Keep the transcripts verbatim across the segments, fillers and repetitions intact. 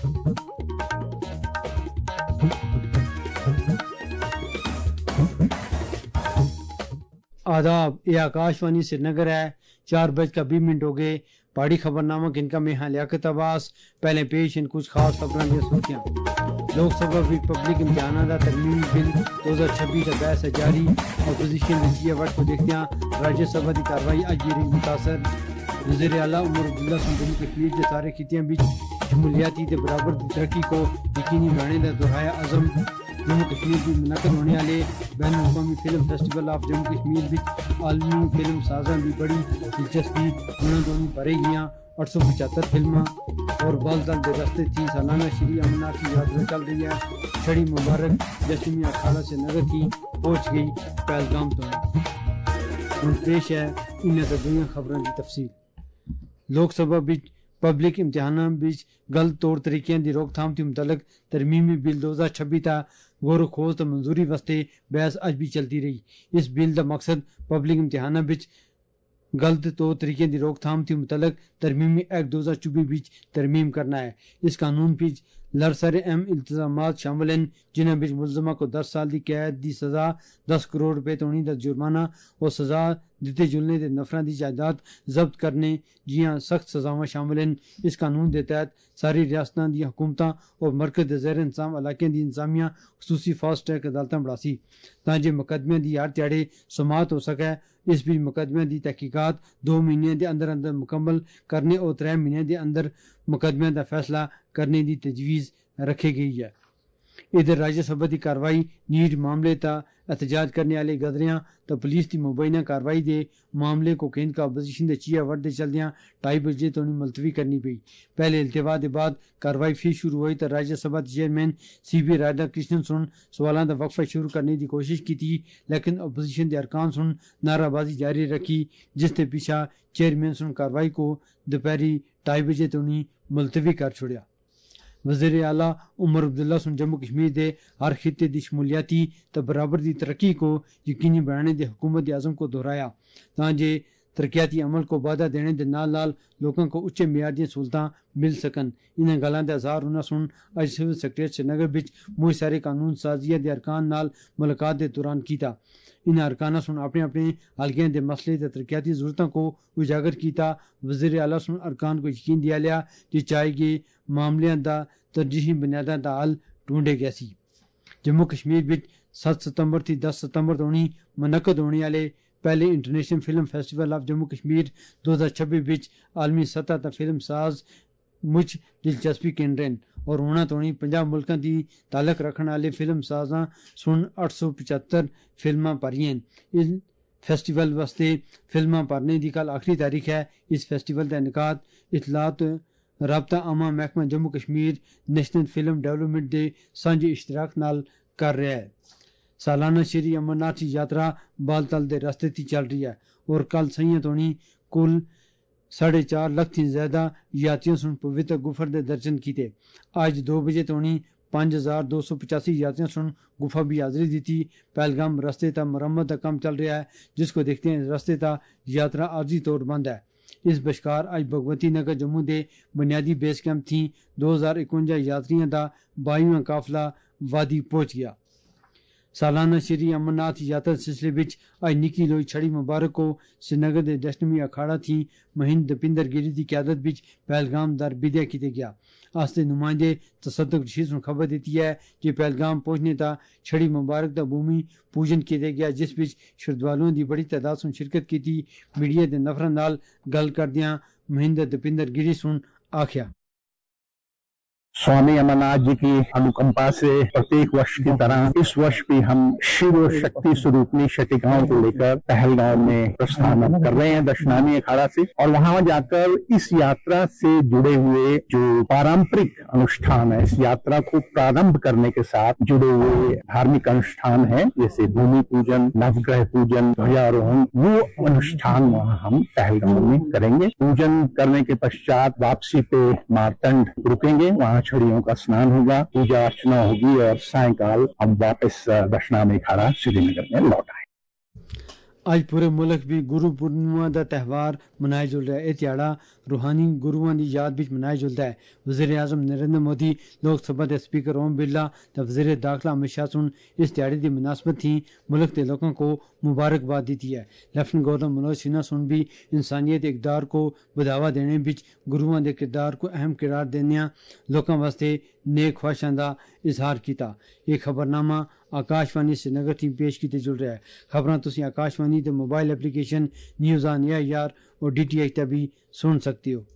آداب، یہ آکاشوانی سری نگر ہے۔ چار بج کا بیس منٹ ہو گئے۔ پہاڑی خبر نامہ ان کا میں ہاں لیاقت عباس۔ پہلے پیش ان کچھ خاص خبروں کی سرخیاں۔ لوک سبھا بھی پبلک امتحانات کا ترمیمی بل دو ہزار چھبیس کا بحث ہے جاری۔ اپوزیشن نے وقت کو دیکھتے ہیں راجیہ سبھا کی کارروائی اج بھی رہی متاثر۔ وزیر اعلیٰ عمر عبداللہ سن جموں کشمیر کے سارے خطیاں بھی شمولیاتی تے برابر کی ترقی کو یقینی بنانے کا دہرایا عزم۔ جموں کشمیر کی منعقد ہونے والے بین الاقوامی film festival of Jammu Kashmir بھی عالمی فلم سازاں بھی بڑی دلچسپی انہوں دونوں بھرے گیاں۔ آٹھ سو پچہتر فلماں اور بال تل دے رستے تھی سالانہ شری امرناتھ کی یاترا چل رہی ہے۔ چھڑی مبارک جشمی اکھاڑا سے نگر کی پہنچ گئی پہلگام تو ہوں پیش ہے ان تدوین خبروں کی تفصیل۔ لوک سبھا بچ پبلک امتحاناں بچ غلط طور طریقیاں دی روک تھام تے متعلق ترمیمی بل دو ہزار چھبی تا غور و خوض تے منظوری واسطے بحث اج بھی چلتی رہی۔ اس بل دا مقصد پبلک امتحاناں بچ غلط طور طریقے دی روک تھام تے متعلق ترمیمی ایکٹ دو ہزار چوبی بچ ترمیم کرنا ہے۔ اس قانون بچ لرسر اہم التزامات شامل ہیں جنہاں بچ ملزمہ کو دس سال دی قید دی سزا، دس کروڑ روپے تونی دا جرمانہ اور سزا دیتے جلنے دے نفراں دی جائیداد ضبط کرنے جیاں سخت سزاواں شامل ہیں۔ اس قانون دے تحت ساری ریاستاں دی حکومتاں اور مرکز دے زیر انتظام علاقے دی انتظامیہ خصوصی فاسٹ ٹریک عدالتاں بڑھاسی تاں جے مقدمے دی ہر تیاڑے سماعت ہو سکے۔ اس بھی مقدمے دی تحقیقات دو مہینے دے اندر اندر مکمل کرنے اور ترے مہینے دے اندر مقدمے دا فیصلہ کرنے دی تجویز رکھی گئی ہے۔ ادھر راجیہ سبھا دی کاروائی نیٹ معاملے تا احتجاج کرنے والے گدریاں تا پولیس دی مبینہ کاروائی دے معاملے کو کیندر کا اپوزیشن دے چیا وٹ دے چلدیاں ڈھائی بجے تو ملتوی کرنی پئی۔ پہلے التوا دے بعد کاروائی پھر شروع ہوئی تو راجیہ سبھا دے chairman C B Radhakrishnan سن سوالاں دا وقفہ شروع کرنے دی کوشش کی تھی لیکن اپوزیشن دے ارکان سن نعرہ بازی جاری رکھی جس تے پیچھا چیئرمین سن کاروائی کو دوپہری ڈھائی بجے تو ملتوی کر چھوڑیا۔ وزیر اعلیٰ عمر عبداللہ سن جموں کشمیر دے ہر خطے دی شمولیاتی تے برابر دی ترقی کو یقینی بنانے دے حکومت دے عزم کو دہرایا تاں جے ترقیاتی عمل کو بادھا دینے دے نال نال لوگوں کو اچے معیار دیا سہولتاں مل سکن۔ انہاں گلاں دے اظہار انہاں سن اج سول سیکرٹریٹ سری نگر وچ موئی سارے قانون سازیہ دے ارکان نال ملاقات دے دوران کیتا۔ انہاں ارکاناں سن اپنے اپنے حلقے دے مسئلے تے ترقیاتی ضرورتاں کو اجاگر کیتا۔ وزیر اعلیٰ سن ارکان کو یقین دیا لیا کہ چاہے گے معاملیاں دا ترجیحی بنیاداں دا حل ڈھونڈے گیا سی۔ جموں کشمیر وچ سات ستمبر تھی دس ستمبر تونی منعقد ہونے والے پہلے international film festival of Jammu Kashmir دو ہزار چھبی وچ عالمی سطح تا فلم ساز مچ دلچسپی کیندرن اور ہونا تونی پنجاب ملکاں دی تعلق رکھنے والے فلم سازاں سن آٹھ سو پچہتر فلماں پریں۔ اس فیسٹیول واسطے فلماں پرنے دی کل آخری تاریخ ہے۔ اس فیسٹیول کا انعقاد اطلاعات رابطہ عامہ محکمہ Jammu Kashmir national film development دے سانجھے اشتراک نال کر رہا ہے۔ سالانہ شری امرناتھ یاترا بال تل دے راستے تھی چل رہی ہے اور کل سیاں تونی کل ساڑھے چار لاکھ تھی زیادہ یاتریوں سن پوتر گفر دے درشن کیتے۔ آج دو بجے تونی پانچ ہزار دو سو پچاسی یاتریوں سن گفا بھی حاضری دیتی۔ پہلگام راستے تا مرمت کا کام چل رہا ہے جس کو دیکھتے ہیں راستے تا یاترا عارضی طور بند ہے۔ اس بشکار آج بھگوتی نگر جموں دے بنیادی بیس کیمپ تھی دو ہزار اکوجا یاتریوں دا بائیواں قافلہ وادی پہنچ گیا۔ سالانہ شری امرناتھ یاترا سلسلے وچ آج نکی لوئی چھڑی مبارک کو سری نگر دے دشنمی اکھاڑا تھی مہند دپندر گیری دی قیادت وچ پہلگام در بدیا کیتے گیا۔ آستے نمائندے تصدق رشید نے خبر دیتی ہے کہ پہلگام پہنچنے تا چھڑی مبارک دا بھومی پوجن کیتے گیا جس وچ شردوالوں دی بڑی تعداد سن شرکت کیتی۔ میڈیا دے نفراں نال گل کردیاں مہند دپندر گیری سن آکھیا स्वामी अमरनाथ जी की अनुकंपा से प्रत्येक वर्ष की तरह इस वर्ष भी हम शिव शक्ति स्वरूपनी शटिकाओं को लेकर पहलगाम में प्रस्थान कर रहे हैं दशनामी अखाड़ा से और वहां जाकर इस यात्रा से जुड़े हुए जो पारंपरिक अनुष्ठान है इस यात्रा को प्रारंभ करने के साथ जुड़े हुए धार्मिक अनुष्ठान है जैसे भूमि पूजन नवग्रह पूजन ध्वजारोहण वो अनुष्ठान वहां हम पहलगाम में करेंगे। पूजन करने के पश्चात वापसी पे मारतंड रुकेंगे वहां छड़ियों का स्नान होगा पूजा अर्चना होगी और सायंकाल हम वापस दशनामी अखाड़ा श्रीनगर में लौट आए। آج پورے ملک بھی گرو پورنیما دا تہوار منایا جل رہا ہے۔ یہ تہاڑا روحانی گروؤں کی یاد بھی منایا جلتا ہے. وزیر اعظم نریندر مودی لوک سبھا کے سپیکر اوم برلا تو وزیر داخلہ امت شاہ سن اس دیہڑی کی مناسبت تھی ملک کے لوگوں کو مبارکباد دیتی ہے. لیفٹنٹ گورنر منوج سنہا سن بھی انسانیت اقدار کو بڑھاوا دینے بچ گروؤں کے کردار کو اہم قرار دینا لوگوں واسطے نیک خواہشاں کا اظہار کیتا. یہ خبرنامہ آکاشوانی سری نگر تھی پیش کیتے جل رہا ہے. خبراں تسی آکاشوانی کے mobile application news on A I R اور ڈی ٹی ایچ تے بھی سن سکتے ہو.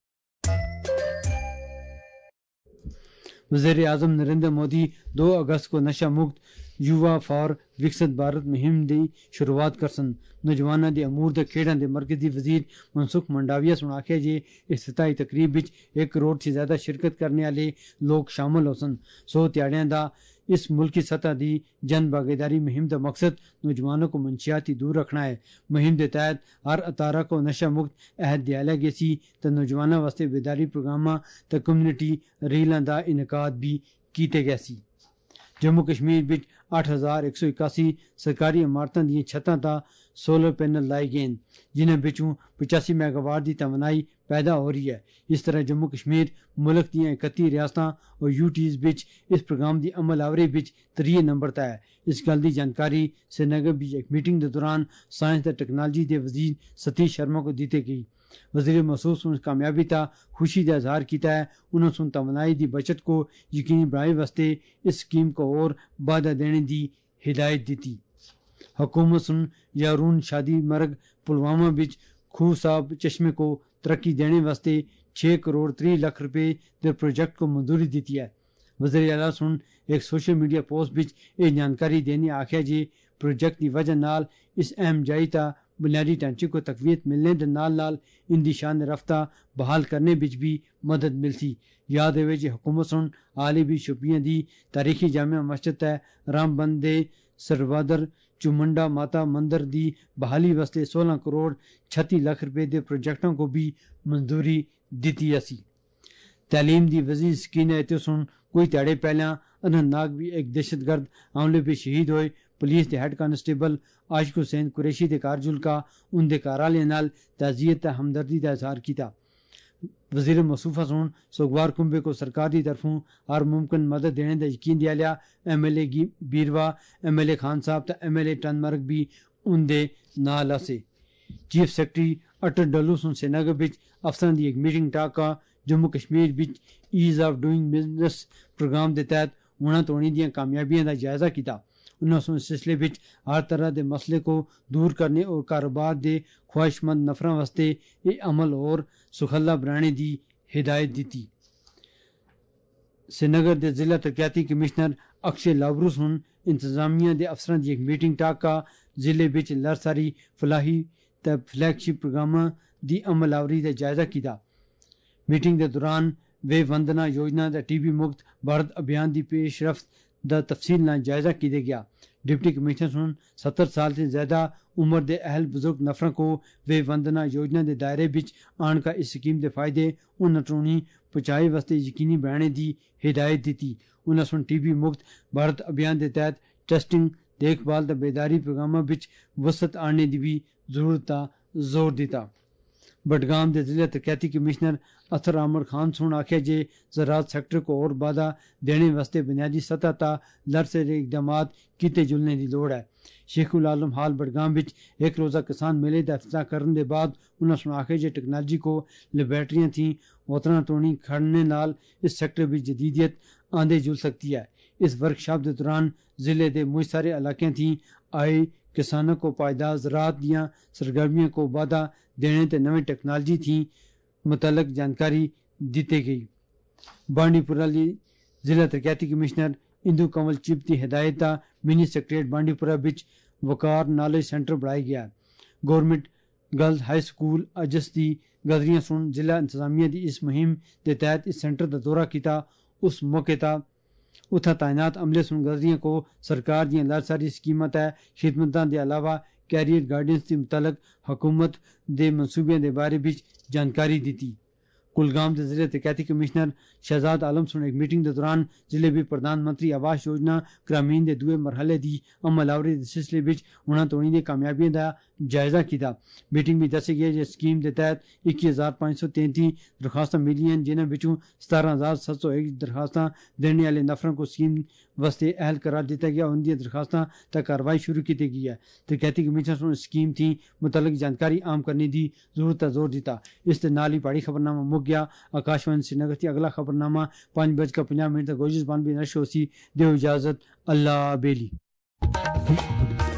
وزیر اعظم نریندر مودی دو اگست کو نشہ مکت یووا فار وکست بھارت مہم کی شروعات کرسن. نوجوانوں کے امور کے کھیڑوں کے مرکزی وزیر منسکھ منڈاویا سن آخیا جی افتتاحی تقریب وچ ایک کروڑ سے زیادہ شرکت کرنے والے لوگ شامل ہو سن. سو تیاڑیاں دا اس ملکی سطح دی جن بھاگیداری مہم کا مقصد نوجوانوں کو منشیاتی دور رکھنا ہے. مہم کے تحت ہر اتارہ کو نشہ مکت عہد دیا گیا سی تو نوجوانوں واسطے بیداری پروگراماں تے کمیونٹی ریلاں دا انعقاد بھی کیتے گئے سی. جموں کشمیر وچ آٹھ ہزار ایک سو اکاسی سرکاری عمارتوں دیا چھتاں تا سولر پینل لائے گئے جنہیں بچوں پچاسی میگا واٹ کی توانائی پیدا ہو رہی ہے. اس طرح جموں کشمیر ملک دیا اکتی ریاستاں اور یو ٹیز بچ اس پروگرام کی عمل آوری بچ تریے نمبر تے ہے. اس گل کی جانکاری سری نگر بچ ایک میٹنگ کے دوران سائنس اور ٹیکنالوجی کے وزیر ستیش شرما کو دیتے گئی. وزیر موصوف سن کامیابی تا خوشی کا اظہار کیتا ہے. انہوں سن توانائی کی بچت کو یقینی بنانے واسطے اس اسکیم کو اور بڑھا دینے کی ہدایت دیتی. حکومت سن یارون شادی مرگ پلوامہ بچ خوہ صاحب چشمے کو ترقی دینے واسطے چھ کروڑ تری لاکھ روپے کے پروجیکٹ کو منظوری دیتی ہے. وزیر اعلیٰ سن ایک سوشل میڈیا پوسٹ بچ یہ جانکاری دینے آخیا جی پروجیکٹ کی وجہ نال اس اہم جائی تا بنیادی ڈھانچے کو تقویت ملنے کے نال نال ان دی شان رفتہ بحال کرنے بچ بھی مدد ملتی. یاد ہے جی حکومت سن حال بھی شوپیاں دی تاریخی جامع مسجد ہے رام بند دے سروادر چمنڈا ماتا مندر دی بحالی واسطے سولہ کروڑ چھتی لاکھ روپے دے پروجیکٹوں کو بھی منظوری دیتی اسی. تعلیم دی وزیر سکینہ ایتو سن کوئی تیڑے پہلیاں اننت ناگ بھی ایک دہشت گرد حملے پہ شہید ہوئے. پولیس کے ہیڈ کانسٹیبل عاشق حسین قریشی کے کارجل کا ان کے گھر والے نال تعزیت تے ہمدردی کا اظہار کیتا. وزیر موصوفہ سن سوگوار کنبے کو سرکار کی طرفوں ہر ممکن مدد دینے کا یقین دیا لیا. M L A Bairwa M L A Khan صاحب تے ایم ایل اے ٹن مرگ بھی ان دے نال سے. چیف سیکرٹری اٹل ڈلو سن سری نگر بچ افسران کی ایک میٹنگ ٹاک کا جموں کشمیر بچ ease of doing business programme کے تحت ہونا توڑی دیا کامیابیاں کا جائزہ کیتا. انہوں نے اس سلسلے بچ ہر طرح کے مسئلے کو دور کرنے اور کاروبار کے خواہش مند نفروں واسطے یہ عمل اور سخلا بنانے کی ہدایت دیتی. سری نگر کے ضلع ترقیاتی کمشنر اکشے لاورو سن انتظامیہ کے افسران کی ایک میٹنگ ٹاک کا ضلع بچ لرساری فلاحی تے فلیگ شپ پروگراماں دی عمل آوری کا جائزہ کیتا. میٹنگ کے دوران وے وندنا یوجنا تے ٹی بی مکت بھارت ابھیان کی پیش رفت دا تفصیل نال جائزہ کیتے گیا. ڈپٹی کمشنر سن ستر سال سے زیادہ عمر دے اہل بزرگ نفروں کو وے وندنا یوجنا دے دائرے بچ آن کا اس سکیم دے فائدے ان نٹرونی پہنچائے واسطے یقینی بنانے دی ہدایت دیتی. انہوں سن ٹی بی مکت بھارت ابھیان دے تحت ٹیسٹنگ دیکھ بھال تے بیداری پروگراماں بچ وسعت آنے دی بھی ضرورت تا زور دیتا. بڈگام کے ضلع ترقیاتی کمشنر اطہر عامر خان سن آخیا جے زراعت سیکٹر کو اور بادھا دینے واسطے بنیادی سطح تا لرسرے اقدامات کیتے جلنے کی لوڑ ہے. شیخ العالم حال بڈگام بچ ایک روزہ کسان میلے کا افتتاح کرنے کے بعد انہوں نے آخیا جے ٹیکنالوجی کو لیبارٹریاں تھیں اوترا ٹونی کھڑنے نال اس سیکٹر بھی جدیدیت آندے جل سکتی ہے. اس ورکشاپ کے دوران ضلع کے مجھ سارے علاقے تھیں آئے کسانوں کو پائیدار زراعت دیا سرگرمیوں کو بادھا دینے تے نویں ٹیکنالوجی تھی متعلق جانکاری دیتے گئی. بانڈی پورہ ضلع ترقیاتی کمشنر اندو کنول چپ کی ہدایت تا منی سیکٹریٹ بانڈی پورہ بچ وقار نالج سینٹر بنایا گیا. Government girls high school Ajas دی گدریاں سن ضلع انتظامیہ دی اس مہم کے تحت اس سینٹر کا دورہ کیتا. اس موقع تا اتھا تعینات عملے سن گدریاں کو سرکار دیا لار ساری اسکیمات ہے خدمتوں کے علاوہ کیریئر گائیڈنس کے متعلق حکومت دے منصوبے کے بارے بچ جانکاری دیتی. کلگام کے ضلع ترقیاتی کمشنر شہزاد عالم سن ایک میٹنگ کے دوران ضلع بھی پردھان منتری آواس یوجنا گرامین کے دوے مرحلے کی عمل آوری کے سلسلے بچ ہونا توڑی کی کامیابیوں کا جائزہ کیا. میٹنگ میں دسے گیا کہ اسکیم کے تحت اکی ہزار پانچ سو تینتی درخواست ملی ہیں جنہیں بچوں ستارہ ہزار سات سو ایک درخواست دینے والے نفروں کو اسکیم واسطے اہل قرار دیتا گیا. ان کی درخواستوں تک کارروائی شروع کی گئی ہے. ترقیاتی کمیشنر نے اسکیم تھی متعلق جانکاری عام کرنے کی ضرورت زور دیتا. اس کے نال ہی پہاڑی خبر نامہ مک گیا. آکاش وانی سری نگر تھی اگلا خبر نامہ پانچ بج کر پنجہ منٹ تک گوجی زبان بھی نشر ہو سی. دیو اجازت. اللہ بیلی.